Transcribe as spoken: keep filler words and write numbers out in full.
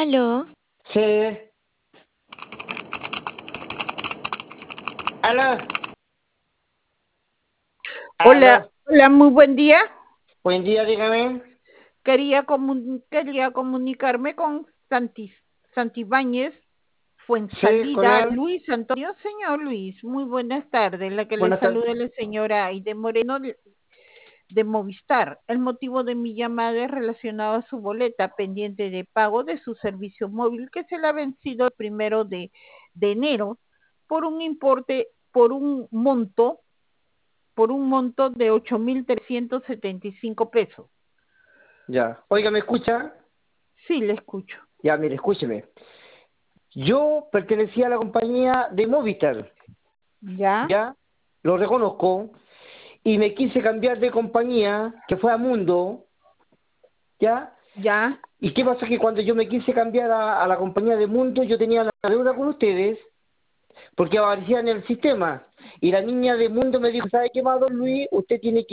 Aló, Sí. Aló. Hola, Aló. hola, muy buen día. Buen día, dígame. Quería, comun- quería comunicarme con Santi, Santibáñez Sí, con Fuensalida, él. Luis Antonio. Señor Luis, muy buenas tardes. La que le Buenas tardes. saluda la señora Aide Moreno de de Movistar. El motivo de mi llamada es relacionado a su boleta pendiente de pago de su servicio móvil que se le ha vencido el primero de, de enero por un importe, por un monto, por un monto de ocho mil trescientos setenta y cinco pesos. Ya. Oiga, ¿me escucha? Sí, le escucho. Ya, mire, escúcheme. Yo pertenecía a la compañía de Movistar, ¿Ya? ¿ya? Lo reconozco. Y me quise cambiar de compañía, que fue a Mundo, ¿ya? ¿Ya? ¿Y qué pasa? Que cuando yo me quise cambiar a, a la compañía de Mundo, yo tenía la deuda con ustedes, porque aparecía en el sistema. Y la niña de Mundo me dijo, ¿sabe qué más, don Luis? Usted tiene que